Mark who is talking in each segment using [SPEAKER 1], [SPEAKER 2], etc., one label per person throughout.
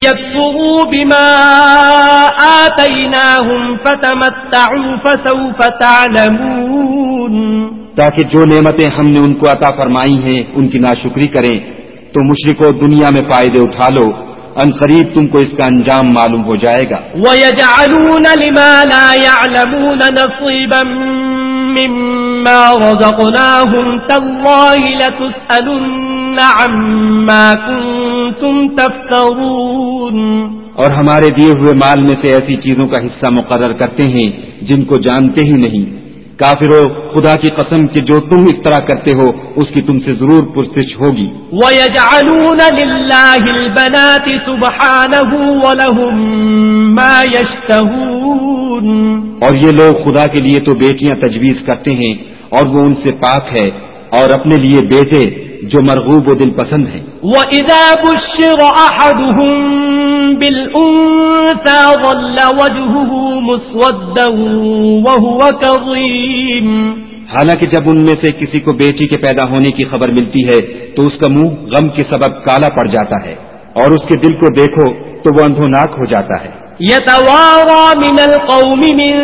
[SPEAKER 1] يكفروا بما آتيناهم فتمتعوا فسوف تعلمون،
[SPEAKER 2] تاکہ جو نعمتیں ہم نے ان کو عطا فرمائی ہیں ان کی ناشکری کریں تو مشرکو دنیا میں فائدے اٹھا لو، ان قریب تم کو اس کا انجام معلوم ہو جائے گا۔
[SPEAKER 1] وَيَجْعَلُونَ لِمَا لَا يَعْلَمُونَ نَصِيبًا مِّمَّا رَزَقْنَاهُمْ تَاللَّهِ لَتُسْأَلُنَّ عَمَّا كُنتُمْ تَفْتَرُونَ،
[SPEAKER 2] اور ہمارے دیے ہوئے مال میں سے ایسی چیزوں کا حصہ مقرر کرتے ہیں جن کو جانتے ہی نہیں۔ کافرو، خدا کی قسم کہ جو تم افترا کرتے ہو اس کی تم سے ضرور پرسش ہوگی۔
[SPEAKER 1] وَيَجْعَلُونَ لِلَّهِ الْبَنَاتِ سُبْحَانَهُ وَلَهُم مَّا يَشْتَهُونَ،
[SPEAKER 2] اور یہ لوگ خدا کے لیے تو بیٹیاں تجویز کرتے ہیں اور وہ ان سے پاک ہے، اور اپنے لیے بیٹے جو مرغوب و دل پسند ہیں۔
[SPEAKER 1] وَإِذَا بُشِّرَ أَحَدُهُم بِالْأُنثَىٰ ظَلَّ وَجْهُهُ مُسْوَدًّا وَهُوَ كَظِيمٌ،
[SPEAKER 2] حالانکہ جب ان میں سے کسی کو بیٹی کے پیدا ہونے کی خبر ملتی ہے تو اس کا منہ غم کے سبب کالا پڑ جاتا ہے، اور اس کے دل کو دیکھو تو وہ اندھوناک ہو جاتا ہے۔
[SPEAKER 1] يَتَوَارَىٰ مِنَ الْقَوْمِ مِن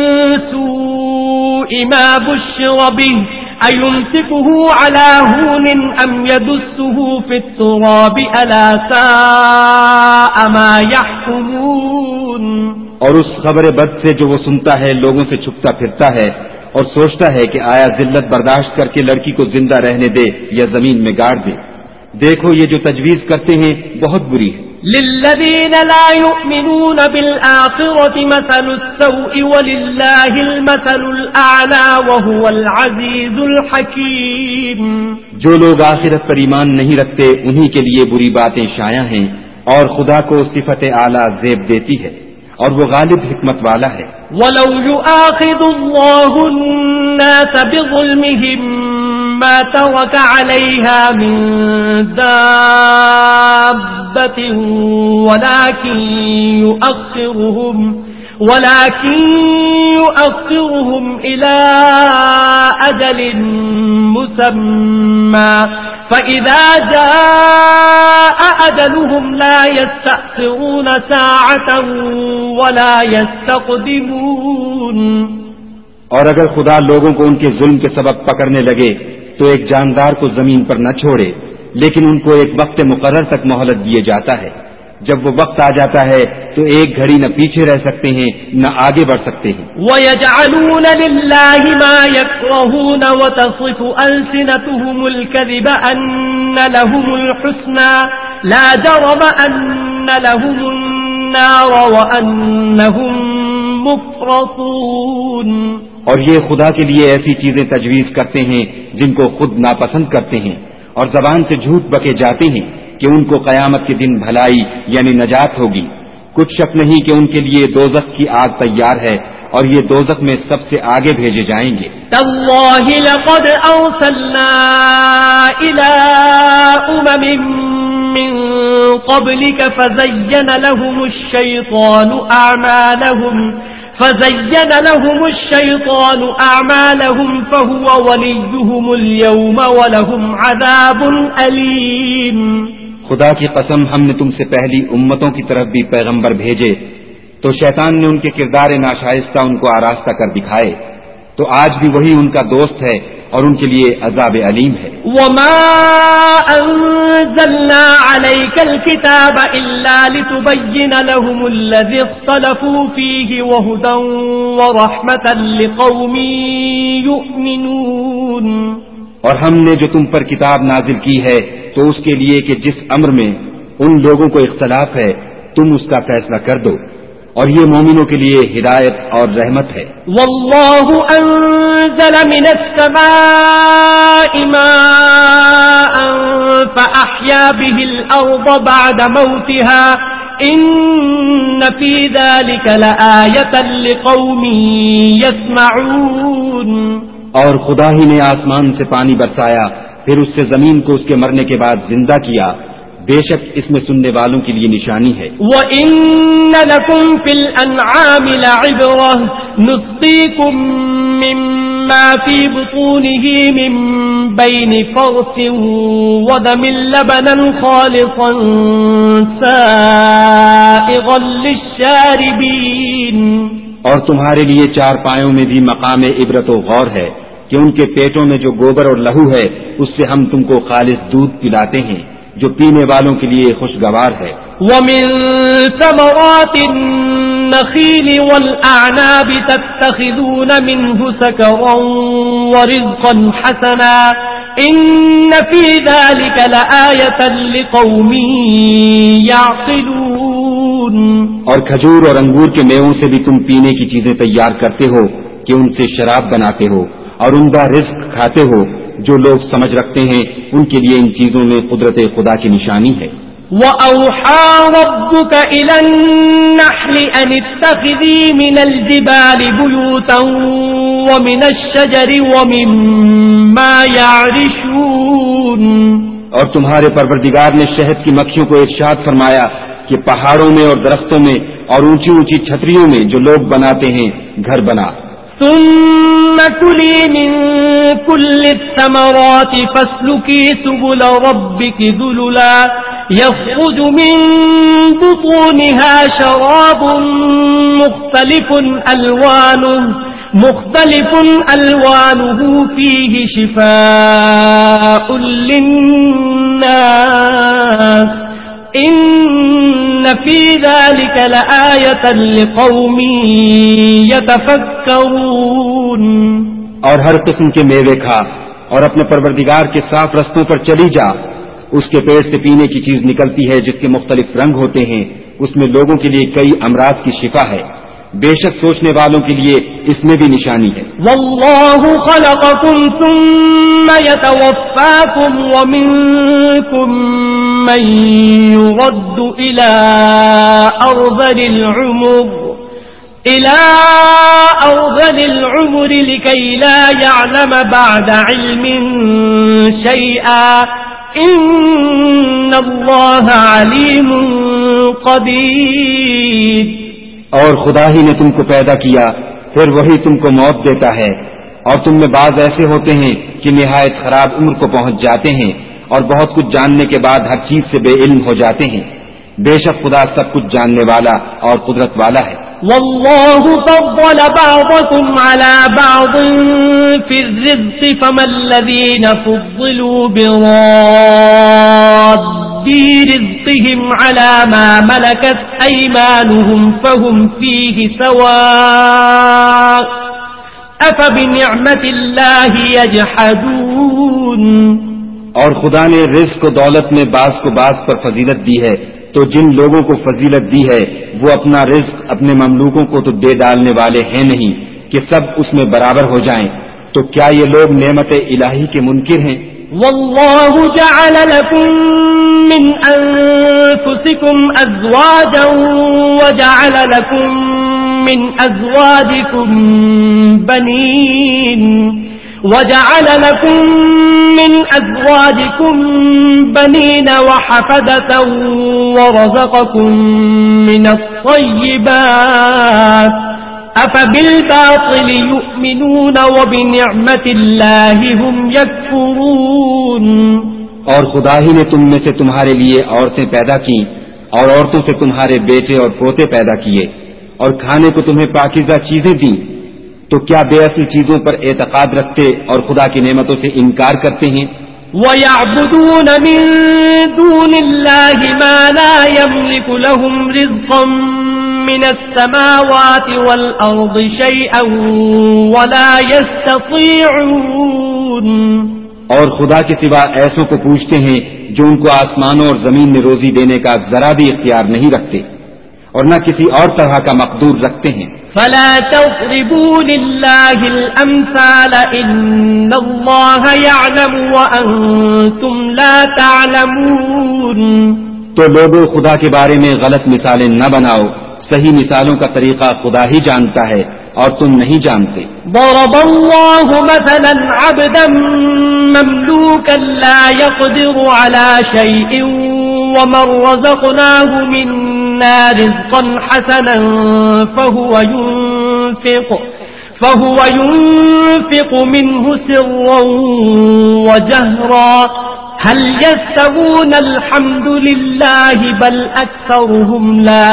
[SPEAKER 1] سُوءِ مَا بُشِّرَ بِهِ أَيُمْسِكُهُ عَلَىٰ هُونٍ أَمْ يَدُسُّهُ فِي التُّرَابِ أَلَا سَاءَ مَا يَحْكُمُونَ،
[SPEAKER 2] اور اس خبر بد سے جو وہ سنتا ہے لوگوں سے چھپتا پھرتا ہے اور سوچتا ہے کہ آیا ذلت برداشت کر کے لڑکی کو زندہ رہنے دے یا زمین میں گاڑ دے۔ دیکھو یہ جو تجویز کرتے ہیں بہت بری ہے۔
[SPEAKER 1] لِلَّذِينَ لَا يُؤْمِنُونَ بِالْآخِرَةِ مَثَلُ السَّوْءِ وَلِلَّهِ الْمَثَلُ الْأَعْلَىٰ وَهُوَ الْعَزِيزُ الْحَكِيمُ،
[SPEAKER 2] جو لوگ آخرت پر ایمان نہیں رکھتے انہی کے لیے بری باتیں شایع ہیں، اور خدا کو صفت اعلیٰ زیب دیتی ہے، اور وہ غالب حکمت والا ہے۔
[SPEAKER 1] وَلَوْ يُؤَاخِذُ اللَّهُ النَّاسَ بِظُلْمِهِم مَّا تَرَكَ عَلَيْهَا مِن دَابَّةٍ ولكن يؤخرهم إلى أجل مسمى فإذا جاء أجلهم لا يستأخرون ساعة ولا يستقدمون،
[SPEAKER 2] اور اگر خدا لوگوں کو ان کے ظلم کے سبب پکڑنے لگے تو ایک جاندار کو زمین پر نہ چھوڑے، لیکن ان کو ایک وقت مقرر تک مہلت دیے جاتا ہے۔ جب وہ وقت آ جاتا ہے تو ایک گھڑی نہ پیچھے رہ سکتے ہیں نہ آگے بڑھ سکتے ہیں۔
[SPEAKER 1] وَيَجْعَلُونَ لِلَّهِ مَا يَكْرَهُونَ وَتَصِفُ أَلْسِنَتُهُمُ الْكَذِبَ أَنَّ لَهُمُ الْحُسْنَى لَا جَرَمَ أَنَّ لَهُمُ النَّارَ وَأَنَّهُمْ مُفْرَطُونَ،
[SPEAKER 2] اور یہ خدا کے لیے ایسی چیزیں تجویز کرتے ہیں جن کو خود ناپسند کرتے ہیں، اور زبان سے جھوٹ بکے جاتے ہیں کہ ان کو قیامت کے دن بھلائی یعنی نجات ہوگی۔ کچھ شک نہیں کہ ان کے لیے دوزخ کی آگ تیار ہے، اور یہ دوزخ میں سب سے آگے بھیجے جائیں گے۔
[SPEAKER 1] تَاللَّهِ لَقَدْ أَرْسَلْنَا إِلَىٰ أُمَمٍ مِّن قَبْلِكَ فَزَيَّنَ لَهُمُ الشَّيْطَانُ أَعْمَالَهُمْ فَهُوَ وَلِيُّهُمُ الْيَوْمَ وَلَهُمْ عَذَابٌ أَلِيمٌ۔
[SPEAKER 2] خدا کی قسم ہم نے تم سے پہلی امتوں کی طرف بھی پیغمبر بھیجے تو شیطان نے ان کے کردار ناشائستہ ان کو آراستہ کر دکھائے، تو آج بھی وہی ان کا دوست ہے اور ان کے لیے عذاب علیم ہے۔
[SPEAKER 1] وَمَا أَنزَلْنَا عَلَيْكَ الْكِتَابَ إِلَّا لِتُبَيِّنَ لَهُمُ الَّذِي اخْتَلَفُوا فِيهِ وَهُدًى وَرَحْمَةً لِقَوْمٍ يُؤْمِنُونَ،
[SPEAKER 2] اور ہم نے جو تم پر کتاب نازل کی ہے تو اس کے لیے کہ جس امر میں ان لوگوں کو اختلاف ہے تم اس کا فیصلہ کر دو، اور یہ مومنوں کے لیے ہدایت اور رحمت ہے۔
[SPEAKER 1] واللہ انزل من السماء ماء فأحیا به الأرض بعد موتها ان فی ذلك لآیة لقوم يسمعون،
[SPEAKER 2] اور خدا ہی نے آسمان سے پانی برسایا پھر اس سے زمین کو اس کے مرنے کے بعد زندہ کیا، بے شک اس میں سننے والوں کے لیے نشانی ہے۔
[SPEAKER 1] وَإِنَّ لَكُمْ فِي الْأَنْعَامِ لَعِبْرَةً نُسْقِيكُم مِّمَّا فِي بُطُونِهِ مِن بَيْنِ فَرْثٍ وَدَمٍ لَبَنًا خَالِصًا سَائِغًا سابغا للشاربین،
[SPEAKER 2] اور تمہارے لیے چارپایوں میں بھی مقام عبرت و غور ہے کہ ان کے پیٹوں میں جو گوبر اور لہو ہے اس سے ہم تم کو خالص دودھ پلاتے ہیں جو پینے والوں کے لیے خوشگوار ہے۔
[SPEAKER 1] ومن ثمرات النخيل والأعناب تتخذون منه سكرا ورزقا حسنا إن في ذلك لآية لقوم يعقلون۔
[SPEAKER 2] اور کھجور اور انگور کے میووں سے بھی تم پینے کی چیزیں تیار کرتے ہو کہ ان سے شراب بناتے ہو اور عمدہ رزق کھاتے ہو، جو لوگ سمجھ رکھتے ہیں ان کے لیے ان چیزوں میں قدرت خدا کی نشانی ہے۔
[SPEAKER 1] وَأَوْحَى رَبُّكَ إِلَى النَّحْلِ أَنِ اتَّخِذِي مِنَ الْجِبَالِ بُيُوتًا وَمِنَ الشَّجَرِ وَمِمَّا يَعْرِشُونَ،
[SPEAKER 2] اور تمہارے پروردگار نے شہد کی مکھیوں کو ارشاد فرمایا کہ پہاڑوں میں اور درختوں میں اور اونچی اونچی چھتریوں میں جو لوگ بناتے ہیں گھر بنا۔
[SPEAKER 1] ثم كلي من كل الثمرات فاسلكي سبل ربك ذللا يخرج من بطونها شراب مختلف ألوانه فيه شفاء للناس إن في ذلك لآية لقوم يتفكرون۔
[SPEAKER 2] اور ہر قسم کے میوے کھا اور اپنے پروردگار کے صاف رستوں پر چلی جا، اس کے پیڑ سے پینے کی چیز نکلتی ہے جس کے مختلف رنگ ہوتے ہیں، اس میں لوگوں کے لیے کئی امراض کی شفا ہے، بے شک سوچنے والوں کے لیے اس میں بھی نشانی ہے۔
[SPEAKER 1] واللہ خلقکم ثم يتوفاکم ومنکم من يرد الى ارذل العمر لكي لا يعلم بعد علم شيئا ان اللہ علیم قدیر۔
[SPEAKER 2] اور خدا ہی نے تم کو پیدا کیا، پھر وہی تم کو موت دیتا ہے، اور تم میں بعض ایسے ہوتے ہیں کہ نہایت خراب عمر کو پہنچ جاتے ہیں اور بہت کچھ جاننے کے بعد ہر چیز سے بے علم ہو جاتے ہیں، بے شک خدا سب کچھ جاننے والا اور قدرت والا ہے۔
[SPEAKER 1] واللہ فضل بعضکم علی بعض فی الرزق فما الذین فضلوا برادی رزقهم علی ما ملکت ایمانهم فهم فیہ سواء افبنعمت اللہ یجحدون۔
[SPEAKER 2] اور خدا نے رزق و دولت میں بعض کو بعض پر فضیلت دی ہے، تو جن لوگوں کو فضیلت دی ہے وہ اپنا رزق اپنے مملوکوں کو تو دے ڈالنے والے ہیں نہیں کہ سب اس میں برابر ہو جائیں، تو کیا یہ لوگ نعمت الہی کے منکر ہیں؟
[SPEAKER 1] واللہ جعل لکم من انفسکم ازواجا وجعل لکم من ازواجکم بنین وجعل لكم من أزواجكم بنين وحفدة ورزقكم من الطيبات أفبالباطل يؤمنون وبنعمة الله هم يكفرون۔
[SPEAKER 2] اور خدا ہی نے تم میں سے تمہارے لیے عورتیں پیدا کی اور عورتوں سے تمہارے بیٹے اور پوتے پیدا کیے اور کھانے کو تمہیں پاکیزہ چیزیں دیں، تو کیا بے اصل چیزوں پر اعتقاد رکھتے اور خدا کی نعمتوں سے انکار کرتے ہیں؟
[SPEAKER 1] وَيَعْبُدُونَ مِن دُونِ اللَّهِ مَا لَا يَمْلِكُ لَهُمْ رِزْقًا مِّنَ السَّمَاوَاتِ وَالْأَرْضِ شَيْئًا وَلَا يَسْتَطِيعُونَ۔
[SPEAKER 2] اور خدا کے سوا ایسوں کو پوجتے ہیں جو ان کو آسمانوں اور زمین میں روزی دینے کا ذرا بھی اختیار نہیں رکھتے اور نہ کسی اور طرح کا مقدور رکھتے ہیں۔
[SPEAKER 1] فلا تضربوا لله الأمثال إن الله يعلم وأنتم لا تعلمون۔
[SPEAKER 2] تو لوگوں خدا کے بارے میں غلط مثالیں نہ بناؤ، صحیح مثالوں کا طریقہ خدا ہی جانتا ہے اور تم نہیں جانتے۔
[SPEAKER 1] ضرب الله مثلا عبدا مملوكا لا يقدر على شيء ومن رزقناه منا رزقا حسنا فهو ينفق منه سرا وجهرا هل يستوون الحمد لله بل أكثرهم لا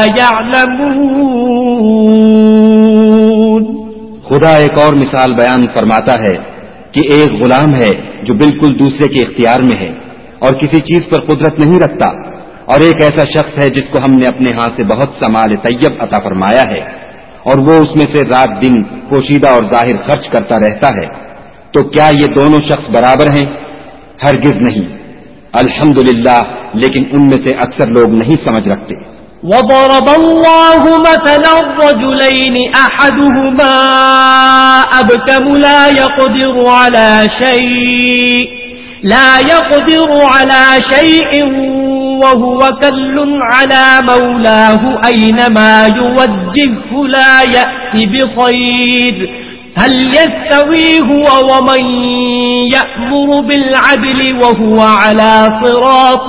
[SPEAKER 1] يعلمون.
[SPEAKER 2] خدا ایک اور مثال بیان فرماتا ہے کہ ایک غلام ہے جو بالکل دوسرے کے اختیار میں ہے اور کسی چیز پر قدرت نہیں رکھتا، اور ایک ایسا شخص ہے جس کو ہم نے اپنے ہاں سے بہت سا مال طیب عطا فرمایا ہے اور وہ اس میں سے رات دن پوشیدہ اور ظاہر خرچ کرتا رہتا ہے. تو کیا یہ دونوں شخص برابر ہیں؟ ہرگز نہیں. الحمدللہ، لیکن ان میں سے اکثر لوگ نہیں سمجھ رکھتے.
[SPEAKER 1] وضرب الله مثلا رجلين أحدهما أبكم لا يقدر على شيء وهو كل على مولاه أينما يوجهه لا يأتي بخير. هل يستوي هو ومن يأمر بالعدل وهو على صراط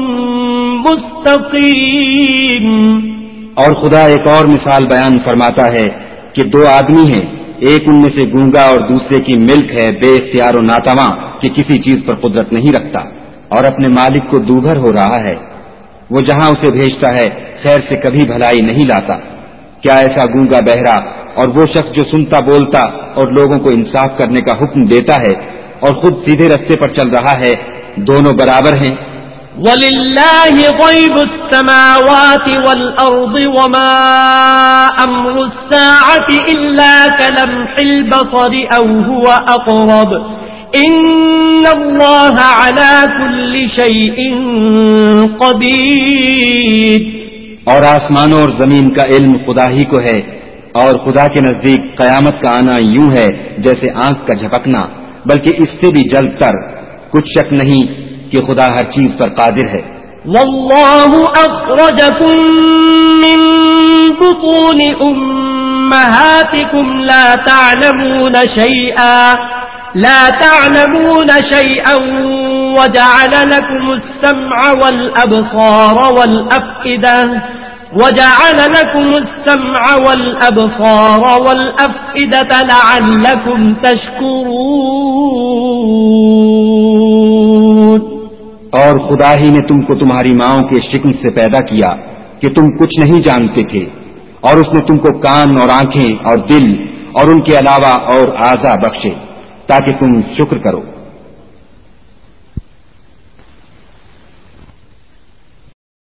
[SPEAKER 1] مستقیم.
[SPEAKER 2] اور خدا ایک اور مثال بیان فرماتا ہے کہ دو آدمی ہیں، ایک ان میں سے گونگا اور دوسرے کی ملک ہے بے اختیار و ناتواں کہ کسی چیز پر قدرت نہیں رکھتا اور اپنے مالک کو دوبھر ہو رہا ہے. وہ جہاں اسے بھیجتا ہے خیر سے کبھی بھلائی نہیں لاتا. کیا ایسا گونگا بہرا اور وہ شخص جو سنتا بولتا اور لوگوں کو انصاف کرنے کا حکم دیتا ہے اور خود سیدھے رستے پر چل رہا ہے، دونوں برابر ہیں؟
[SPEAKER 1] وَلِلَّهِ غَيْبُ السَّمَاوَاتِ وَالْأَرْضِ وَمَا أَمْرُ السَّاعَةِ إِلَّا كَلَمْحِ الْبَصَرِ أَوْ هُوَ أَقْرَبُ إِنَّ اللَّهَ عَلَى كُلِّ شَيْءٍ قَدِيرٌ.
[SPEAKER 2] اور آسمانوں اور زمین کا علم خدا ہی کو ہے، اور خدا کے نزدیک قیامت کا آنا یوں ہے جیسے آنکھ کا جھپکنا، بلکہ اس سے بھی جلد تر. کچھ شک نہیں کہ خدا ہر چیز پر قادر ہے.
[SPEAKER 1] واللہ اخرجکم من بطون امہاتکم لا تعلمون شیئا وجعل لكم السمع والأبصار والأفئدة لعلكم تشکرون.
[SPEAKER 2] اور خدا ہی نے تم کو تمہاری ماؤں کے شکم سے پیدا کیا کہ تم کچھ نہیں جانتے تھے، اور اس نے تم کو کان اور آنکھیں اور دل اور ان کے علاوہ اور اعضاء بخشے تاکہ تم شکر کرو.